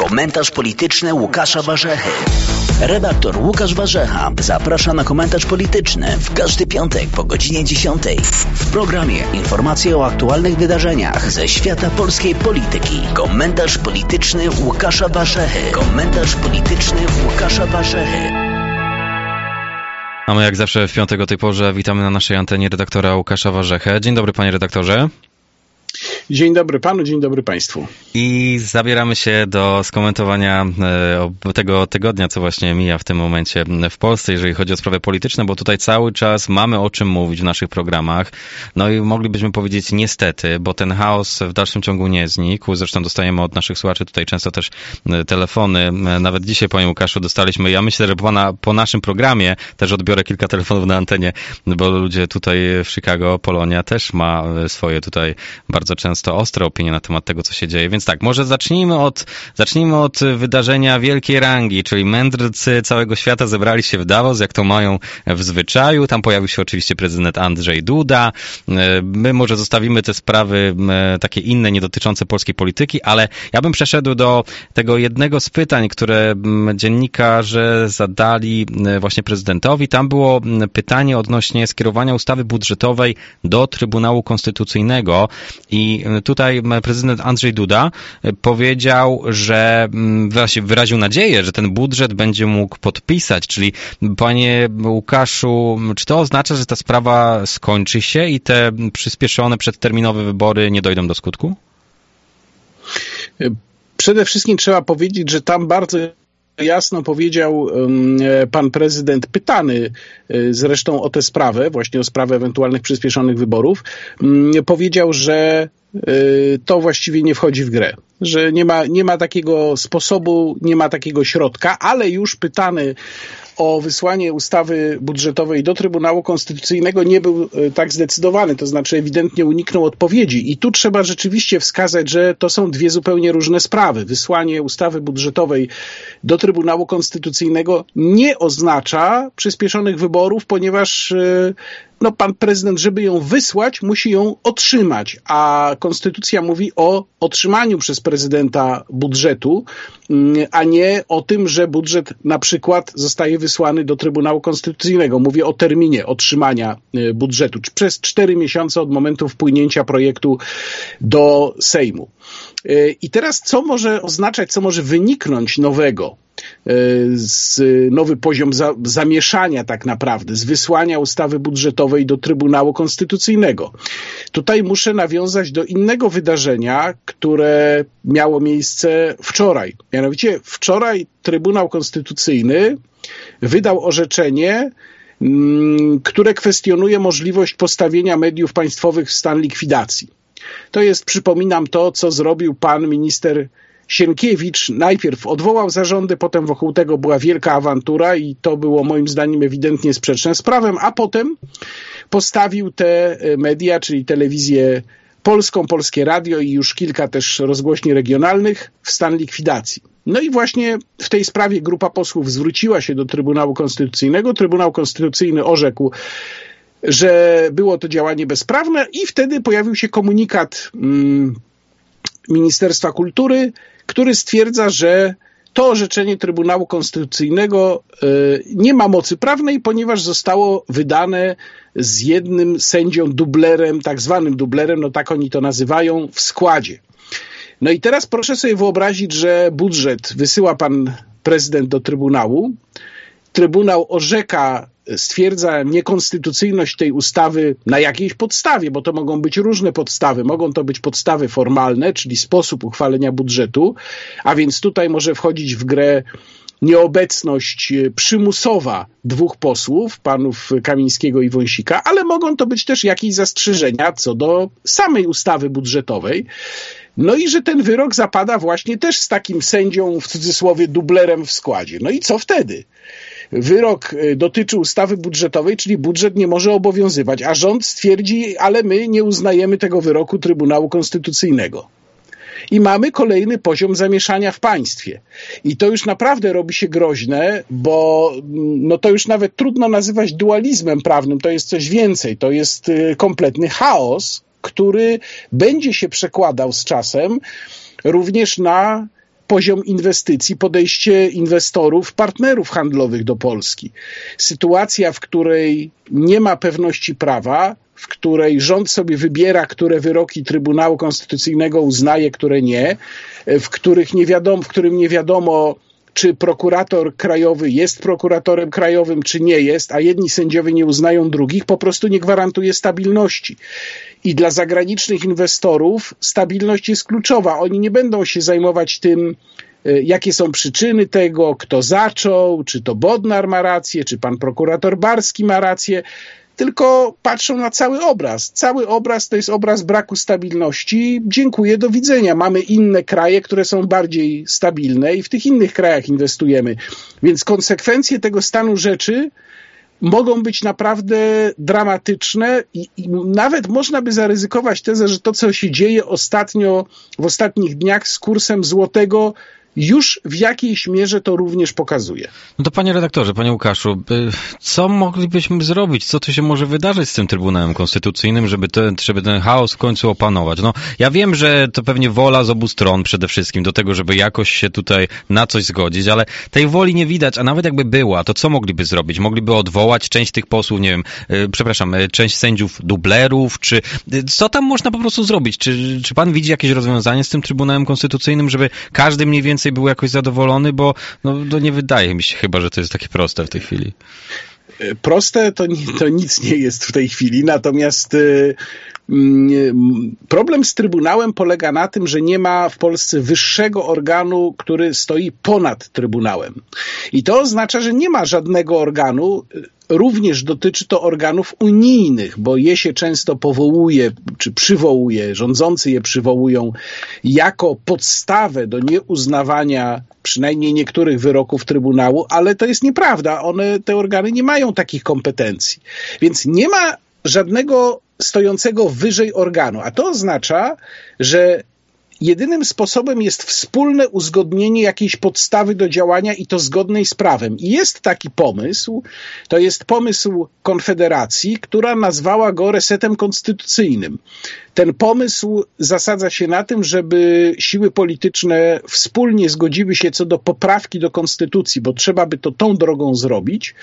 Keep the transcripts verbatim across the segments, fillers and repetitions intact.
Komentarz polityczny Łukasza Warzechy. Redaktor Łukasz Warzecha zaprasza na komentarz polityczny w każdy piątek po godzinie dziesiątej. W programie informacje o aktualnych wydarzeniach ze świata polskiej polityki. Komentarz polityczny Łukasza Warzechy. Komentarz polityczny Łukasza Warzechy. A my jak zawsze w piątek o tej porze witamy na naszej antenie redaktora Łukasza Warzechę. Dzień dobry, panie redaktorze. Dzień dobry panu, dzień dobry państwu. I zabieramy się do skomentowania tego tygodnia, co właśnie mija w tym momencie w Polsce, jeżeli chodzi o sprawy polityczne, bo tutaj cały czas mamy o czym mówić w naszych programach. No i moglibyśmy powiedzieć niestety, bo ten chaos w dalszym ciągu nie znikł. Zresztą dostajemy od naszych słuchaczy tutaj często też telefony. Nawet dzisiaj, panie Łukaszu, dostaliśmy, ja myślę, że po, na, po naszym programie też odbiorę kilka telefonów na antenie, bo ludzie tutaj w Chicago, Polonia też ma swoje tutaj bardzo często ostre opinie na temat tego, co się dzieje. Więc tak, może zacznijmy od, zacznijmy od wydarzenia wielkiej rangi, czyli mędrcy całego świata zebrali się w Davos, jak to mają w zwyczaju. Tam pojawił się oczywiście prezydent Andrzej Duda. My może zostawimy te sprawy takie inne, nie dotyczące polskiej polityki, ale ja bym przeszedł do tego jednego z pytań, które dziennikarze zadali właśnie prezydentowi. Tam było pytanie odnośnie skierowania ustawy budżetowej do Trybunału Konstytucyjnego i tutaj prezydent Andrzej Duda powiedział, że właśnie wyraził nadzieję, że ten budżet będzie mógł podpisać. Czyli, panie Łukaszu, czy to oznacza, że ta sprawa skończy się i te przyspieszone przedterminowe wybory nie dojdą do skutku? Przede wszystkim trzeba powiedzieć, że tam bardzo jasno powiedział pan prezydent, pytany zresztą o tę sprawę, właśnie o sprawę ewentualnych przyspieszonych wyborów, powiedział, że to właściwie nie wchodzi w grę, że nie ma, nie ma takiego sposobu, nie ma takiego środka, ale już pytany o wysłanie ustawy budżetowej do Trybunału Konstytucyjnego nie był tak zdecydowany, to znaczy ewidentnie uniknął odpowiedzi. I tu trzeba rzeczywiście wskazać, że to są dwie zupełnie różne sprawy. Wysłanie ustawy budżetowej do Trybunału Konstytucyjnego nie oznacza przyspieszonych wyborów, ponieważ no, pan prezydent, żeby ją wysłać, musi ją otrzymać, a konstytucja mówi o otrzymaniu przez prezydenta budżetu, a nie o tym, że budżet na przykład zostaje wysłany do Trybunału Konstytucyjnego. Mówię o terminie otrzymania budżetu, czy przez cztery miesiące od momentu wpłynięcia projektu do Sejmu. I teraz co może oznaczać, co może wyniknąć nowego? Z nowy poziom za, zamieszania tak naprawdę, z wysłania ustawy budżetowej do Trybunału Konstytucyjnego. Tutaj muszę nawiązać do innego wydarzenia, które miało miejsce wczoraj. Mianowicie wczoraj Trybunał Konstytucyjny wydał orzeczenie, które kwestionuje możliwość postawienia mediów państwowych w stan likwidacji. To jest, przypominam, to, co zrobił pan minister Sienkiewicz. Najpierw odwołał zarządy, potem wokół tego była wielka awantura i to było moim zdaniem ewidentnie sprzeczne z prawem, a potem postawił te media, czyli telewizję polską, Polskie Radio i już kilka też rozgłośni regionalnych w stan likwidacji. No i właśnie w tej sprawie grupa posłów zwróciła się do Trybunału Konstytucyjnego. Trybunał Konstytucyjny orzekł, że było to działanie bezprawne i wtedy pojawił się komunikat mm, Ministerstwa Kultury, który stwierdza, że to orzeczenie Trybunału Konstytucyjnego y, nie ma mocy prawnej, ponieważ zostało wydane z jednym sędzią dublerem, tak zwanym dublerem, no tak oni to nazywają, w składzie. No i teraz proszę sobie wyobrazić, że budżet wysyła pan prezydent do Trybunału, Trybunał orzeka, stwierdza niekonstytucyjność tej ustawy na jakiejś podstawie, bo to mogą być różne podstawy. Mogą to być podstawy formalne, czyli sposób uchwalenia budżetu, a więc tutaj może wchodzić w grę nieobecność przymusowa dwóch posłów, panów Kamińskiego i Wąsika, ale mogą to być też jakieś zastrzeżenia co do samej ustawy budżetowej. No i że ten wyrok zapada właśnie też z takim sędzią, w cudzysłowie, dublerem w składzie. No i co wtedy? Wyrok dotyczy ustawy budżetowej, czyli budżet nie może obowiązywać, a rząd stwierdzi, ale my nie uznajemy tego wyroku Trybunału Konstytucyjnego. I mamy kolejny poziom zamieszania w państwie. I to już naprawdę robi się groźne, bo no to już nawet trudno nazywać dualizmem prawnym, to jest coś więcej, to jest kompletny chaos, który będzie się przekładał z czasem również na poziom inwestycji, podejście inwestorów, partnerów handlowych do Polski. Sytuacja, w której nie ma pewności prawa, w której rząd sobie wybiera, które wyroki Trybunału Konstytucyjnego uznaje, które nie, w których nie wiadomo, w którym nie wiadomo, czy prokurator krajowy jest prokuratorem krajowym, czy nie jest, a jedni sędziowie nie uznają drugich, po prostu nie gwarantuje stabilności. I dla zagranicznych inwestorów stabilność jest kluczowa. Oni nie będą się zajmować tym, jakie są przyczyny tego, kto zaczął, czy to Bodnar ma rację, czy pan prokurator Barski ma rację, tylko patrzą na cały obraz. Cały obraz to jest obraz braku stabilności. Dziękuję, do widzenia. Mamy inne kraje, które są bardziej stabilne i w tych innych krajach inwestujemy. Więc konsekwencje tego stanu rzeczy mogą być naprawdę dramatyczne i, i nawet można by zaryzykować tezę, że to, co się dzieje ostatnio, w ostatnich dniach z kursem złotego, już w jakiejś mierze to również pokazuje. No to panie redaktorze, panie Łukaszu, co moglibyśmy zrobić? Co tu się może wydarzyć z tym Trybunałem Konstytucyjnym, żeby ten, żeby ten chaos w końcu opanować? No, ja wiem, że to pewnie wola z obu stron przede wszystkim do tego, żeby jakoś się tutaj na coś zgodzić, ale tej woli nie widać, a nawet jakby była, to co mogliby zrobić? Mogliby odwołać część tych posłów, nie wiem, yy, przepraszam, yy, część sędziów dublerów, czy yy, co tam można po prostu zrobić? Czy, czy pan widzi jakieś rozwiązanie z tym Trybunałem Konstytucyjnym, żeby każdy mniej więcej był jakoś zadowolony, bo no, to nie wydaje mi się chyba, że to jest takie proste w tej chwili. Proste to, to nic nie jest w tej chwili, natomiast y, y, problem z Trybunałem polega na tym, że nie ma w Polsce wyższego organu, który stoi ponad Trybunałem. I to oznacza, że nie ma żadnego organu. Również dotyczy to organów unijnych, bo je się często powołuje, czy przywołuje, rządzący je przywołują jako podstawę do nieuznawania przynajmniej niektórych wyroków Trybunału, ale to jest nieprawda. One, te organy nie mają takich kompetencji. Więc nie ma żadnego stojącego wyżej organu, a to oznacza, że jedynym sposobem jest wspólne uzgodnienie jakiejś podstawy do działania i to zgodnej z prawem. I jest taki pomysł, to jest pomysł Konfederacji, która nazwała go resetem konstytucyjnym. Ten pomysł zasadza się na tym, żeby siły polityczne wspólnie zgodziły się co do poprawki do konstytucji, bo trzeba by to tą drogą zrobić.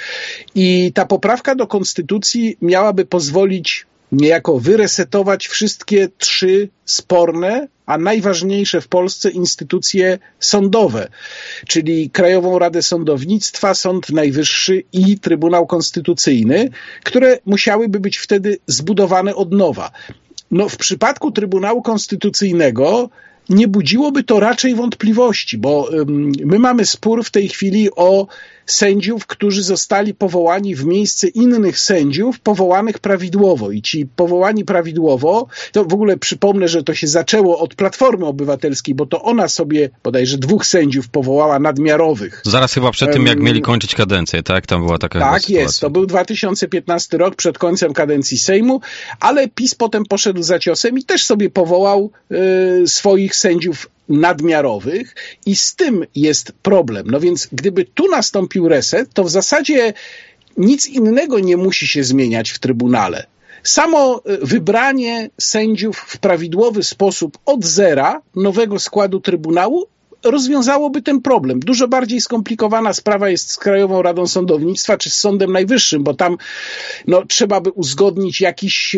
I ta poprawka do konstytucji miałaby pozwolić niejako wyresetować wszystkie trzy sporne, a najważniejsze w Polsce instytucje sądowe, czyli Krajową Radę Sądownictwa, Sąd Najwyższy i Trybunał Konstytucyjny, które musiałyby być wtedy zbudowane od nowa. No, w przypadku Trybunału Konstytucyjnego nie budziłoby to raczej wątpliwości, bo um, my mamy spór w tej chwili o sędziów, którzy zostali powołani w miejsce innych sędziów powołanych prawidłowo. I ci powołani prawidłowo, to w ogóle przypomnę, że to się zaczęło od Platformy Obywatelskiej, bo to ona sobie bodajże dwóch sędziów powołała nadmiarowych. Zaraz chyba przed tym, jak mieli kończyć kadencję, tak? Tam była taka Tak sytuacja. jest, to był dwa tysiące piętnasty rok, przed końcem kadencji Sejmu, ale PiS potem poszedł za ciosem i też sobie powołał y, swoich sędziów nadmiarowych i z tym jest problem. No więc gdyby tu nastąpił reset, to w zasadzie nic innego nie musi się zmieniać w Trybunale. Samo wybranie sędziów w prawidłowy sposób od zera nowego składu Trybunału rozwiązałoby ten problem. Dużo bardziej skomplikowana sprawa jest z Krajową Radą Sądownictwa czy z Sądem Najwyższym, bo tam no, trzeba by uzgodnić jakiś,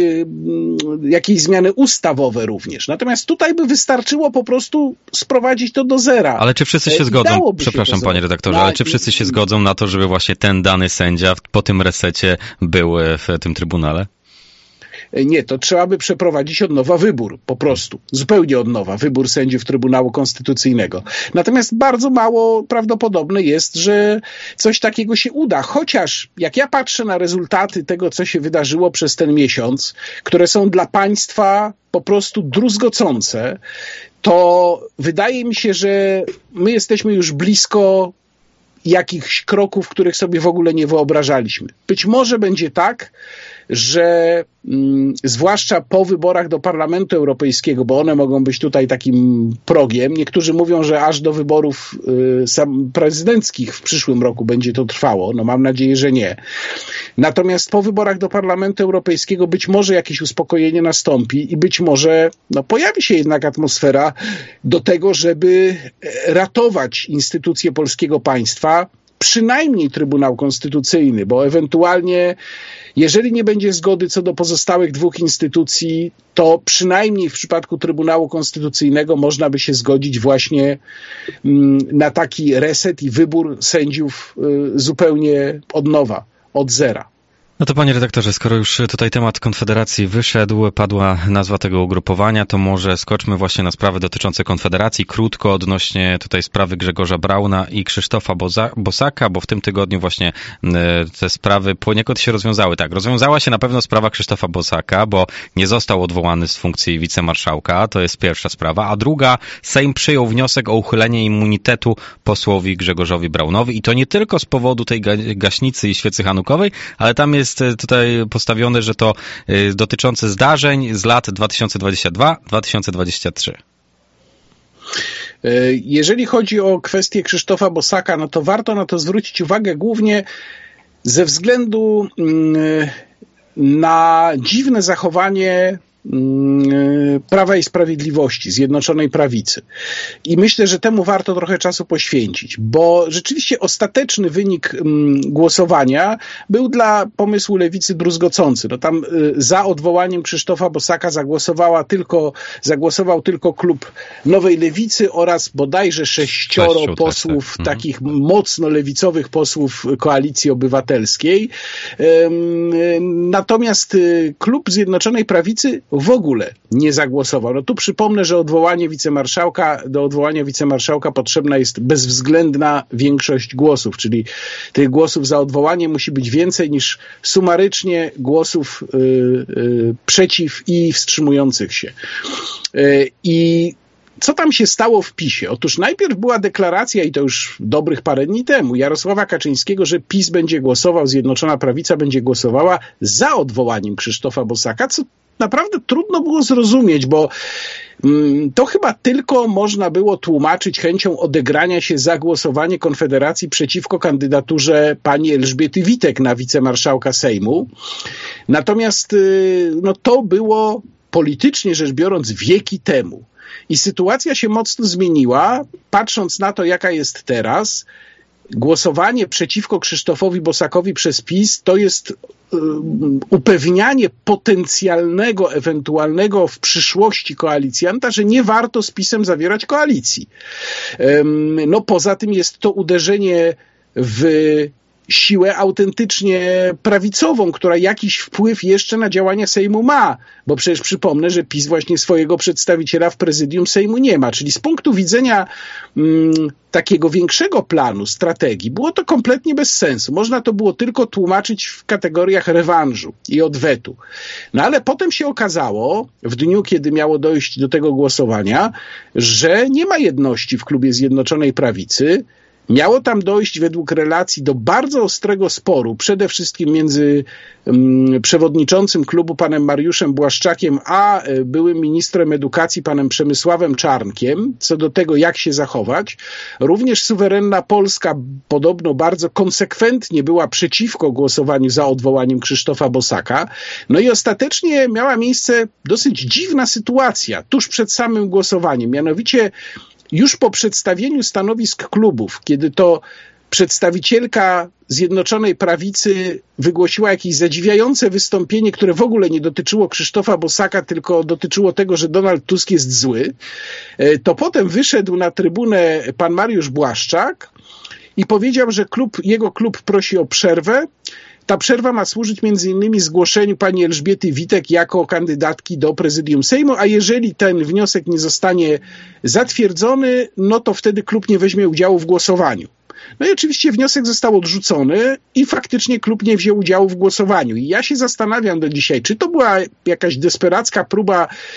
jakieś zmiany ustawowe również. Natomiast tutaj by wystarczyło po prostu sprowadzić to do zera. Ale czy wszyscy się zgodzą, przepraszam panie redaktorze, ale czy wszyscy się zgodzą na to, żeby właśnie ten dany sędzia po tym resecie był w tym Trybunale? Nie, to trzeba by przeprowadzić od nowa wybór, po prostu. Zupełnie od nowa, wybór sędziów Trybunału Konstytucyjnego. Natomiast bardzo mało prawdopodobne jest, że coś takiego się uda. Chociaż jak ja patrzę na rezultaty tego, co się wydarzyło przez ten miesiąc, które są dla państwa po prostu druzgocące, to wydaje mi się, że my jesteśmy już blisko jakichś kroków, których sobie w ogóle nie wyobrażaliśmy. Być może będzie tak, że mm, zwłaszcza po wyborach do Parlamentu Europejskiego, bo one mogą być tutaj takim progiem, niektórzy mówią, że aż do wyborów y, sam prezydenckich w przyszłym roku będzie to trwało, no mam nadzieję, że nie. Natomiast po wyborach do Parlamentu Europejskiego być może jakieś uspokojenie nastąpi i być może no, pojawi się jednak atmosfera do tego, żeby ratować instytucje polskiego państwa, przynajmniej Trybunał Konstytucyjny, bo ewentualnie jeżeli nie będzie zgody co do pozostałych dwóch instytucji, to przynajmniej w przypadku Trybunału Konstytucyjnego można by się zgodzić właśnie na taki reset i wybór sędziów zupełnie od nowa, od zera. No to panie redaktorze, skoro już tutaj temat Konfederacji wyszedł, padła nazwa tego ugrupowania, to może skoczmy właśnie na sprawy dotyczące Konfederacji. Krótko odnośnie tutaj sprawy Grzegorza Brauna i Krzysztofa Boza- Bosaka, bo w tym tygodniu właśnie te sprawy poniekąd się rozwiązały. Tak, rozwiązała się na pewno sprawa Krzysztofa Bosaka, bo nie został odwołany z funkcji wicemarszałka, to jest pierwsza sprawa, a druga, Sejm przyjął wniosek o uchylenie immunitetu posłowi Grzegorzowi Braunowi i to nie tylko z powodu tej ga- gaśnicy i świecy hanukowej, ale tam jest tutaj postawione, że to dotyczące zdarzeń z lat dwa tysiące dwudziestego drugiego do dwa tysiące dwudziestego trzeciego. Jeżeli chodzi o kwestię Krzysztofa Bosaka, no to warto na to zwrócić uwagę głównie ze względu na dziwne zachowanie Prawa i Sprawiedliwości, Zjednoczonej Prawicy. I myślę, że temu warto trochę czasu poświęcić, bo rzeczywiście ostateczny wynik głosowania był dla pomysłu Lewicy druzgocący. No tam za odwołaniem Krzysztofa Bosaka zagłosowała tylko, zagłosował tylko klub Nowej Lewicy oraz bodajże sześcioro Sześciu, posłów, tak, tak. takich mhm. mocno lewicowych posłów Koalicji Obywatelskiej. Natomiast klub Zjednoczonej Prawicy w ogóle nie zagłosował. No tu przypomnę, że odwołanie wicemarszałka, do odwołania wicemarszałka potrzebna jest bezwzględna większość głosów, czyli tych głosów za odwołanie musi być więcej niż sumarycznie głosów y, y, przeciw i wstrzymujących się. Y, I co tam się stało w PiSie? Otóż najpierw była deklaracja, i to już dobrych parę dni temu, Jarosława Kaczyńskiego, że PiS będzie głosował, Zjednoczona Prawica będzie głosowała za odwołaniem Krzysztofa Bosaka, co naprawdę trudno było zrozumieć, bo mm, to chyba tylko można było tłumaczyć chęcią odegrania się za głosowanie Konfederacji przeciwko kandydaturze pani Elżbiety Witek na wicemarszałka Sejmu. Natomiast y, no, to było politycznie rzecz biorąc wieki temu. I sytuacja się mocno zmieniła, patrząc na to, jaka jest teraz. Głosowanie przeciwko Krzysztofowi Bosakowi przez PiS to jest upewnianie potencjalnego, ewentualnego w przyszłości koalicjanta, że nie warto z PiS-em zawierać koalicji. No poza tym jest to uderzenie w siłę autentycznie prawicową, która jakiś wpływ jeszcze na działania Sejmu ma, bo przecież przypomnę, że PiS właśnie swojego przedstawiciela w prezydium Sejmu nie ma, czyli z punktu widzenia mm, takiego większego planu, strategii, było to kompletnie bez sensu. Można to było tylko tłumaczyć w kategoriach rewanżu i odwetu. No ale potem się okazało, w dniu, kiedy miało dojść do tego głosowania, że nie ma jedności w klubie Zjednoczonej Prawicy. Miało tam dojść według relacji do bardzo ostrego sporu, przede wszystkim między um, przewodniczącym klubu panem Mariuszem Błaszczakiem, a y, byłym ministrem edukacji panem Przemysławem Czarnkiem, co do tego, jak się zachować. Również suwerenna Polska podobno bardzo konsekwentnie była przeciwko głosowaniu za odwołaniem Krzysztofa Bosaka. No i ostatecznie miała miejsce dosyć dziwna sytuacja tuż przed samym głosowaniem, mianowicie już po przedstawieniu stanowisk klubów, kiedy to przedstawicielka Zjednoczonej Prawicy wygłosiła jakieś zadziwiające wystąpienie, które w ogóle nie dotyczyło Krzysztofa Bosaka, tylko dotyczyło tego, że Donald Tusk jest zły, to potem wyszedł na trybunę pan Mariusz Błaszczak i powiedział, że klub, jego klub prosi o przerwę. Ta przerwa ma służyć między innymi zgłoszeniu pani Elżbiety Witek jako kandydatki do prezydium Sejmu, a jeżeli ten wniosek nie zostanie zatwierdzony, no to wtedy klub nie weźmie udziału w głosowaniu. No i oczywiście wniosek został odrzucony i faktycznie klub nie wziął udziału w głosowaniu. I ja się zastanawiam do dzisiaj, czy to była jakaś desperacka próba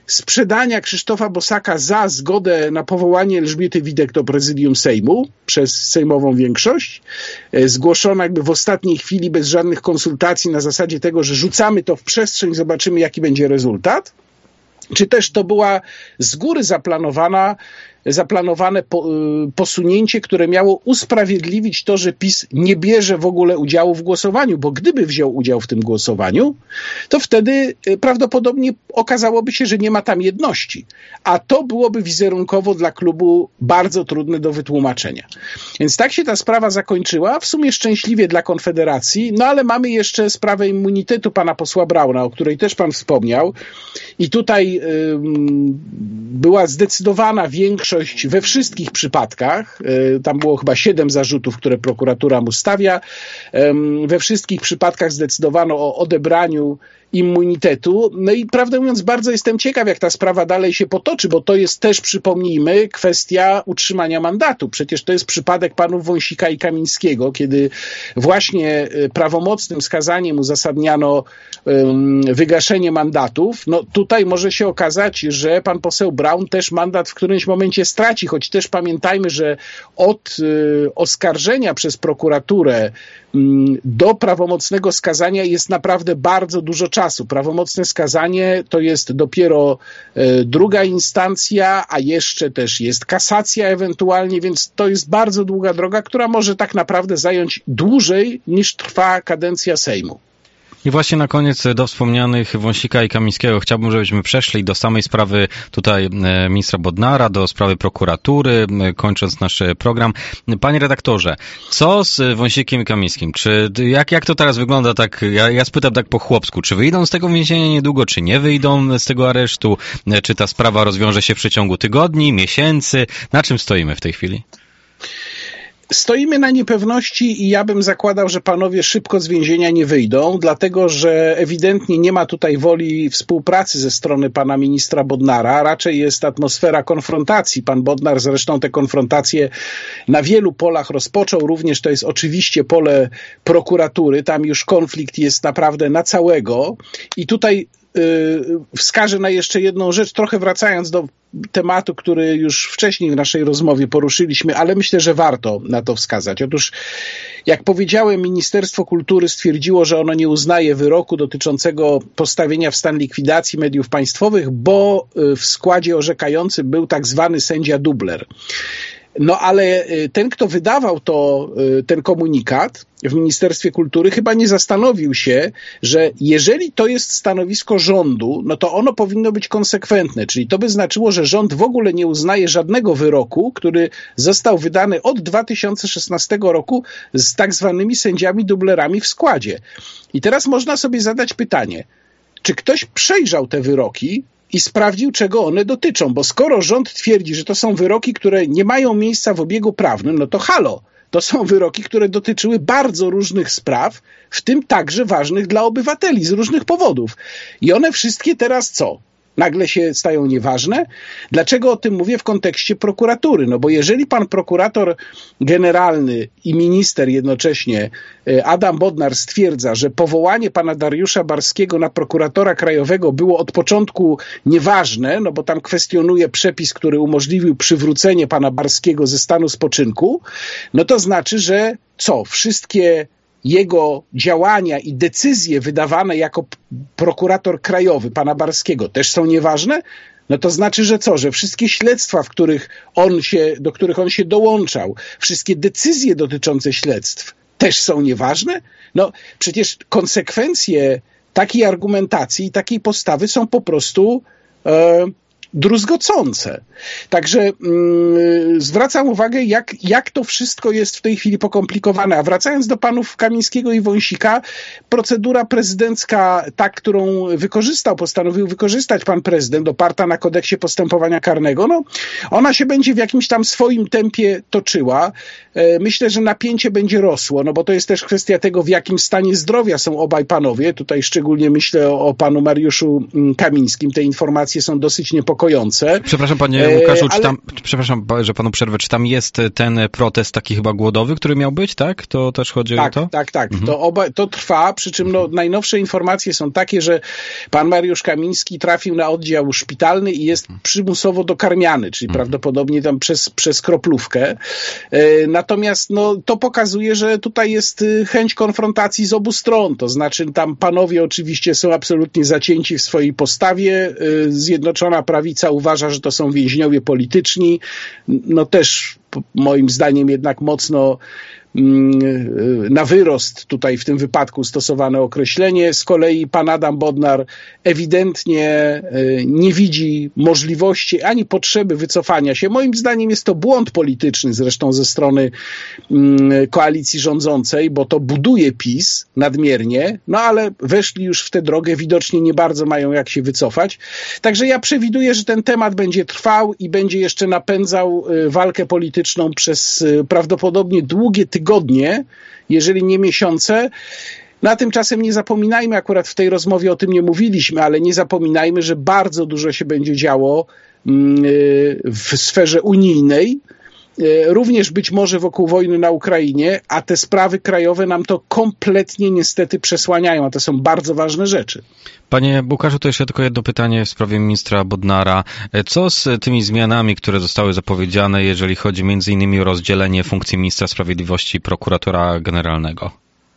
sprzedania Krzysztofa Bosaka za zgodę na powołanie Elżbiety Witek do prezydium Sejmu przez sejmową większość, zgłoszona jakby w ostatniej chwili bez żadnych konsultacji na zasadzie tego, że rzucamy to w przestrzeń, zobaczymy jaki będzie rezultat. Czy też to była z góry zaplanowana, zaplanowane po, posunięcie, które miało usprawiedliwić to, że PiS nie bierze w ogóle udziału w głosowaniu, bo gdyby wziął udział w tym głosowaniu, to wtedy prawdopodobnie okazałoby się, że nie ma tam jedności, a to byłoby wizerunkowo dla klubu bardzo trudne do wytłumaczenia. Więc tak się ta sprawa zakończyła, w sumie szczęśliwie dla Konfederacji, no ale mamy jeszcze sprawę immunitetu pana posła Brauna, o której też pan wspomniał i tutaj y, była zdecydowana większość we wszystkich przypadkach, tam było chyba siedem zarzutów, które prokuratura mu stawia, we wszystkich przypadkach zdecydowano o odebraniu immunitetu. No i prawdę mówiąc, bardzo jestem ciekaw, jak ta sprawa dalej się potoczy, bo to jest też, przypomnijmy, kwestia utrzymania mandatu. Przecież to jest przypadek panów Wąsika i Kamińskiego, kiedy właśnie prawomocnym skazaniem uzasadniano um, wygaszenie mandatów. No tutaj może się okazać, że pan poseł Braun też mandat w którymś momencie straci, choć też pamiętajmy, że od y, oskarżenia przez prokuraturę y, do prawomocnego skazania jest naprawdę bardzo dużo czasu. Prawomocne skazanie to jest dopiero y, druga instancja, a jeszcze też jest kasacja ewentualnie, więc to jest bardzo długa droga, która może tak naprawdę zająć dłużej niż trwa kadencja Sejmu. I właśnie na koniec do wspomnianych Wąsika i Kamińskiego chciałbym, żebyśmy przeszli do samej sprawy tutaj ministra Bodnara, do sprawy prokuratury, kończąc nasz program. Panie redaktorze, co z Wąsikiem i Kamińskim? Czy, jak, jak to teraz wygląda tak, ja, ja spytam tak po chłopsku, czy wyjdą z tego więzienia niedługo, czy nie wyjdą z tego aresztu? Czy ta sprawa rozwiąże się w przeciągu tygodni, miesięcy? Na czym stoimy w tej chwili? Stoimy na niepewności i ja bym zakładał, że panowie szybko z więzienia nie wyjdą, dlatego że ewidentnie nie ma tutaj woli współpracy ze strony pana ministra Bodnara, raczej jest atmosfera konfrontacji. Pan Bodnar zresztą te konfrontacje na wielu polach rozpoczął, również to jest oczywiście pole prokuratury, tam już konflikt jest naprawdę na całego i tutaj wskażę na jeszcze jedną rzecz, trochę wracając do tematu, który już wcześniej w naszej rozmowie poruszyliśmy, ale myślę, że warto na to wskazać. Otóż, jak powiedziałem, Ministerstwo Kultury stwierdziło, że ono nie uznaje wyroku dotyczącego postawienia w stan likwidacji mediów państwowych, bo w składzie orzekającym był tak zwany sędzia dubler. No ale ten, kto wydawał to, ten komunikat w Ministerstwie Kultury, chyba nie zastanowił się, że jeżeli to jest stanowisko rządu, no to ono powinno być konsekwentne, czyli to by znaczyło, że rząd w ogóle nie uznaje żadnego wyroku, który został wydany od dwa tysiące szesnastego roku z tak zwanymi sędziami dublerami w składzie. I teraz można sobie zadać pytanie, czy ktoś przejrzał te wyroki i sprawdził, czego one dotyczą, bo skoro rząd twierdzi, że to są wyroki, które nie mają miejsca w obiegu prawnym, no to halo, to są wyroki, które dotyczyły bardzo różnych spraw, w tym także ważnych dla obywateli z różnych powodów. I one wszystkie teraz co? Nagle się stają nieważne? Dlaczego o tym mówię w kontekście prokuratury? No bo jeżeli pan prokurator generalny i minister jednocześnie Adam Bodnar stwierdza, że powołanie pana Dariusza Barskiego na prokuratora krajowego było od początku nieważne, no bo tam kwestionuje przepis, który umożliwił przywrócenie pana Barskiego ze stanu spoczynku, no to znaczy, że co? Wszystkie jego działania i decyzje wydawane jako prokurator krajowy pana Barskiego też są nieważne? No to znaczy, że co? Że wszystkie śledztwa, w których on się, do których on się dołączał, wszystkie decyzje dotyczące śledztw też są nieważne? No przecież konsekwencje takiej argumentacji i takiej postawy są po prostu e, druzgocące. Także mm, zwracam uwagę, jak, jak to wszystko jest w tej chwili pokomplikowane. A wracając do panów Kamińskiego i Wąsika, procedura prezydencka, ta, którą wykorzystał, postanowił wykorzystać pan prezydent, oparta na kodeksie postępowania karnego, no, ona się będzie w jakimś tam swoim tempie toczyła. E, myślę, że napięcie będzie rosło, no bo to jest też kwestia tego, w jakim stanie zdrowia są obaj panowie. Tutaj szczególnie myślę o, o panu Mariuszu Kamińskim. Te informacje są dosyć niepokojące. niepokojące. Przepraszam panie Łukaszu, ale... czy tam, przepraszam, że panu przerwę, czy tam jest ten protest taki chyba głodowy, który miał być, tak? To też chodzi tak, o to? Tak, tak, mhm. to, oba, to trwa, przy czym no, najnowsze informacje są takie, że pan Mariusz Kamiński trafił na oddział szpitalny i jest przymusowo dokarmiany, czyli mhm. prawdopodobnie tam przez, przez kroplówkę. Natomiast no, to pokazuje, że tutaj jest chęć konfrontacji z obu stron, to znaczy tam panowie oczywiście są absolutnie zacięci w swojej postawie, Zjednoczona Prawica uważa, że to są więźniowie polityczni, no też moim zdaniem jednak mocno na wyrost tutaj w tym wypadku stosowane określenie. Z kolei pan Adam Bodnar ewidentnie nie widzi możliwości ani potrzeby wycofania się. Moim zdaniem jest to błąd polityczny zresztą ze strony koalicji rządzącej, bo to buduje PiS nadmiernie, no ale weszli już w tę drogę, widocznie nie bardzo mają jak się wycofać. Także ja przewiduję, że ten temat będzie trwał i będzie jeszcze napędzał walkę polityczną przez prawdopodobnie długie tygodnie, jeżeli nie miesiące. No a tymczasem nie zapominajmy, akurat w tej rozmowie o tym nie mówiliśmy, ale nie zapominajmy, że bardzo dużo się będzie działo w sferze unijnej, również być może wokół wojny na Ukrainie, a te sprawy krajowe nam to kompletnie niestety przesłaniają, a to są bardzo ważne rzeczy. Panie Łukaszu, to jeszcze tylko jedno pytanie w sprawie ministra Bodnara. Co z tymi zmianami, które zostały zapowiedziane, jeżeli chodzi między innymi o rozdzielenie funkcji ministra sprawiedliwości i prokuratora generalnego?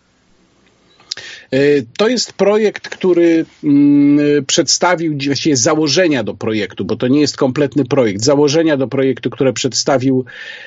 To jest projekt, który przedstawił, właściwie założenia do projektu, bo to nie jest kompletny projekt, założenia do projektu, które przedstawił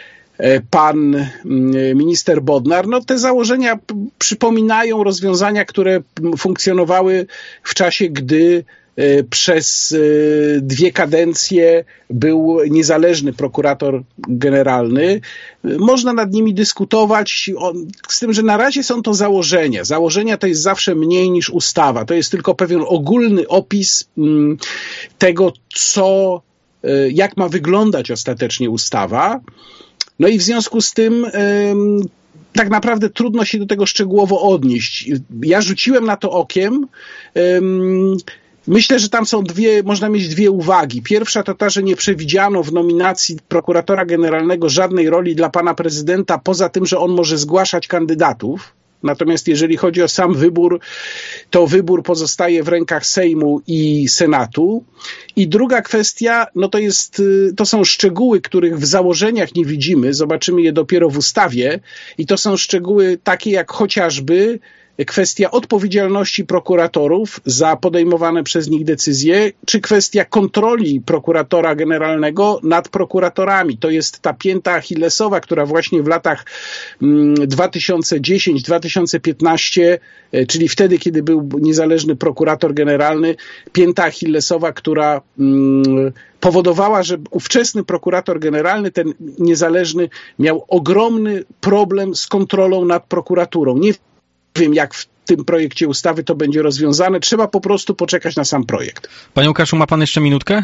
pan minister Bodnar. No te założenia przypominają rozwiązania, które funkcjonowały w czasie, gdy przez dwie kadencje był niezależny prokurator generalny. Można nad nimi dyskutować, z tym, że na razie są to założenia. Założenia to jest zawsze mniej niż ustawa. To jest tylko pewien ogólny opis tego, co, jak ma wyglądać ostatecznie ustawa. No i w związku z tym tak naprawdę trudno się do tego szczegółowo odnieść. Ja rzuciłem na to okiem. Myślę, że tam są dwie, można mieć dwie uwagi. Pierwsza to ta, że nie przewidziano w nominacji prokuratora generalnego żadnej roli dla pana prezydenta, poza tym, że on może zgłaszać kandydatów. Natomiast jeżeli chodzi o sam wybór, to wybór pozostaje w rękach Sejmu i Senatu. I druga kwestia, no to jest, to są szczegóły, których w założeniach nie widzimy, zobaczymy je dopiero w ustawie i to są szczegóły takie jak chociażby kwestia odpowiedzialności prokuratorów za podejmowane przez nich decyzje, czy kwestia kontroli prokuratora generalnego nad prokuratorami. To jest ta pięta achillesowa, która właśnie w latach dwa tysiące dziesiąty do dwa tysiące piętnastego, czyli wtedy, kiedy był niezależny prokurator generalny, pięta achillesowa, która powodowała, że ówczesny prokurator generalny, ten niezależny, miał ogromny problem z kontrolą nad prokuraturą. Nie wiem, jak w tym projekcie ustawy to będzie rozwiązane. Trzeba po prostu poczekać na sam projekt. Panie Łukaszu, ma pan jeszcze minutkę?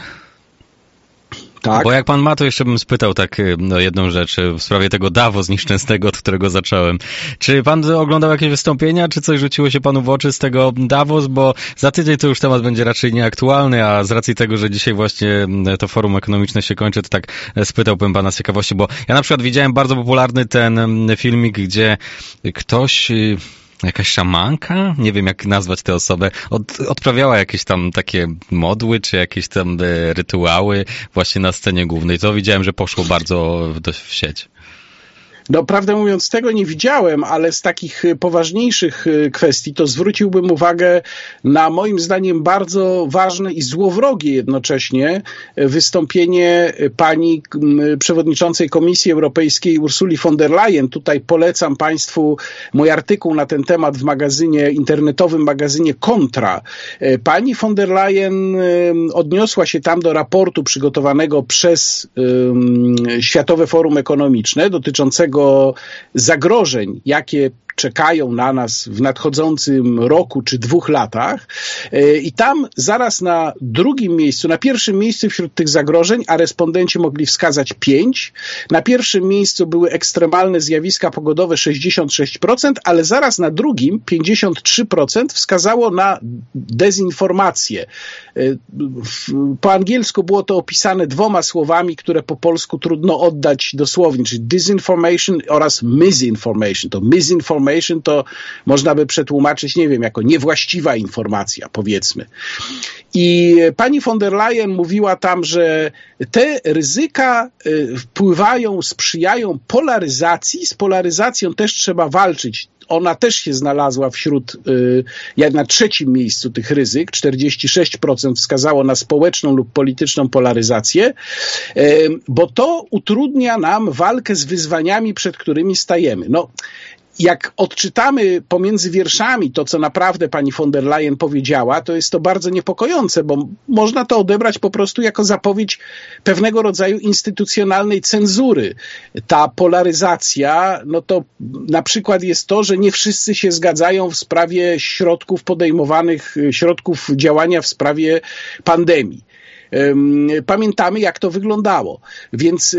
Tak. Bo jak pan ma, to jeszcze bym spytał tak no, jedną rzecz w sprawie tego Davos nieszczęsnego, od którego zacząłem. Czy pan oglądał jakieś wystąpienia, czy coś rzuciło się panu w oczy z tego Davos? Bo za tydzień to już temat będzie raczej nieaktualny, a z racji tego, że dzisiaj właśnie to forum ekonomiczne się kończy, to tak spytałbym pana z ciekawości, bo ja na przykład widziałem bardzo popularny ten filmik, gdzie ktoś... jakaś szamanka, nie wiem jak nazwać tę osobę, od, odprawiała jakieś tam takie modły, czy jakieś tam e, rytuały właśnie na scenie głównej. To widziałem, że poszło bardzo w, w sieć. No, prawdę mówiąc, tego nie widziałem, ale z takich poważniejszych kwestii to zwróciłbym uwagę na moim zdaniem bardzo ważne i złowrogie jednocześnie wystąpienie pani przewodniczącej Komisji Europejskiej Ursuli von der Leyen. Tutaj polecam państwu mój artykuł na ten temat w magazynie, internetowym magazynie Kontra. Pani von der Leyen odniosła się tam do raportu przygotowanego przez um, Światowe Forum Ekonomiczne dotyczącego zagrożeń, jakie czekają na nas w nadchodzącym roku czy dwóch latach. I tam zaraz na drugim miejscu, na pierwszym miejscu wśród tych zagrożeń, a respondenci mogli wskazać pięć. Na pierwszym miejscu były ekstremalne zjawiska pogodowe sześćdziesiąt sześć procent, ale zaraz na drugim pięćdziesiąt trzy procent wskazało na dezinformację. Po angielsku było to opisane dwoma słowami, które po polsku trudno oddać dosłownie, czyli disinformation oraz misinformation. To misinformation to można by przetłumaczyć, nie wiem, jako niewłaściwa informacja, powiedzmy. I pani von der Leyen mówiła tam, że te ryzyka wpływają, sprzyjają polaryzacji. Z polaryzacją też trzeba walczyć. Ona też się znalazła wśród, jak na trzecim miejscu tych ryzyk, czterdzieści sześć procent wskazało na społeczną lub polityczną polaryzację, bo to utrudnia nam walkę z wyzwaniami, przed którymi stajemy. No, jak odczytamy pomiędzy wierszami to, co naprawdę pani von der Leyen powiedziała, to jest to bardzo niepokojące, bo można to odebrać po prostu jako zapowiedź pewnego rodzaju instytucjonalnej cenzury. Ta polaryzacja, no to na przykład jest to, że nie wszyscy się zgadzają w sprawie środków podejmowanych, środków działania w sprawie pandemii. Pamiętamy, jak to wyglądało. Więc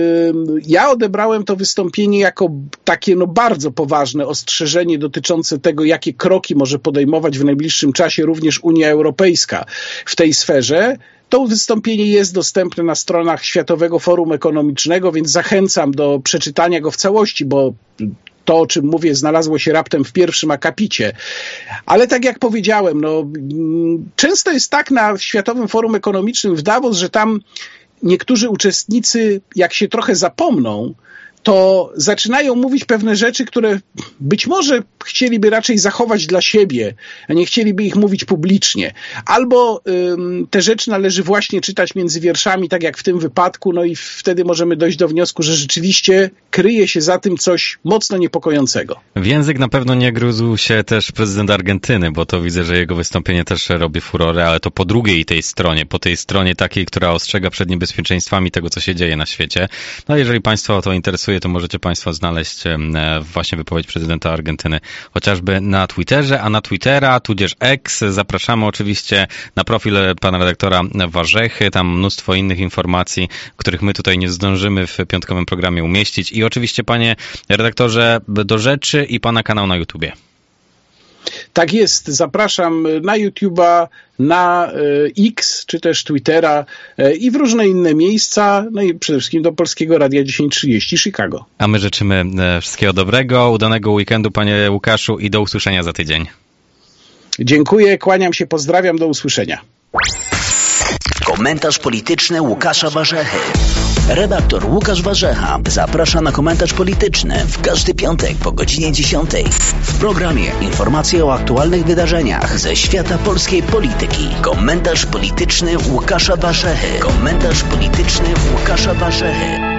ja odebrałem to wystąpienie jako takie no bardzo poważne ostrzeżenie dotyczące tego, jakie kroki może podejmować w najbliższym czasie również Unia Europejska w tej sferze. To wystąpienie jest dostępne na stronach Światowego Forum Ekonomicznego, więc zachęcam do przeczytania go w całości, bo to, o czym mówię, znalazło się raptem w pierwszym akapicie. Ale tak jak powiedziałem, no, często jest tak na Światowym Forum Ekonomicznym w Davos, że tam niektórzy uczestnicy, jak się trochę zapomną, to zaczynają mówić pewne rzeczy, które być może chcieliby raczej zachować dla siebie, a nie chcieliby ich mówić publicznie. Albo ym, te rzeczy należy właśnie czytać między wierszami, tak jak w tym wypadku, no i wtedy możemy dojść do wniosku, że rzeczywiście kryje się za tym coś mocno niepokojącego. W język na pewno nie gryzł się też prezydent Argentyny, bo to widzę, że jego wystąpienie też robi furorę, ale to po drugiej tej stronie, po tej stronie takiej, która ostrzega przed niebezpieczeństwami tego, co się dzieje na świecie. No jeżeli Państwa o to interesuje, to możecie Państwo znaleźć właśnie wypowiedź prezydenta Argentyny chociażby na Twitterze, a na Twittera, tudzież X zapraszamy oczywiście na profil pana redaktora Warzechy, tam mnóstwo innych informacji, których my tutaj nie zdążymy w piątkowym programie umieścić i oczywiście, panie redaktorze, do rzeczy i pana kanał na YouTubie. Tak jest, zapraszam na YouTube'a, na X, czy też Twittera i w różne inne miejsca, no i przede wszystkim do Polskiego Radia dziesięć trzydzieści Chicago. A my życzymy wszystkiego dobrego, udanego weekendu, panie Łukaszu, i do usłyszenia za tydzień. Dziękuję, kłaniam się, pozdrawiam, do usłyszenia. Komentarz polityczny Łukasza Warzechy. Redaktor Łukasz Warzecha zaprasza na komentarz polityczny w każdy piątek po godzinie dziesiątej. W programie informacje o aktualnych wydarzeniach ze świata polskiej polityki. Komentarz polityczny Łukasza Warzechy. Komentarz polityczny Łukasza Warzechy.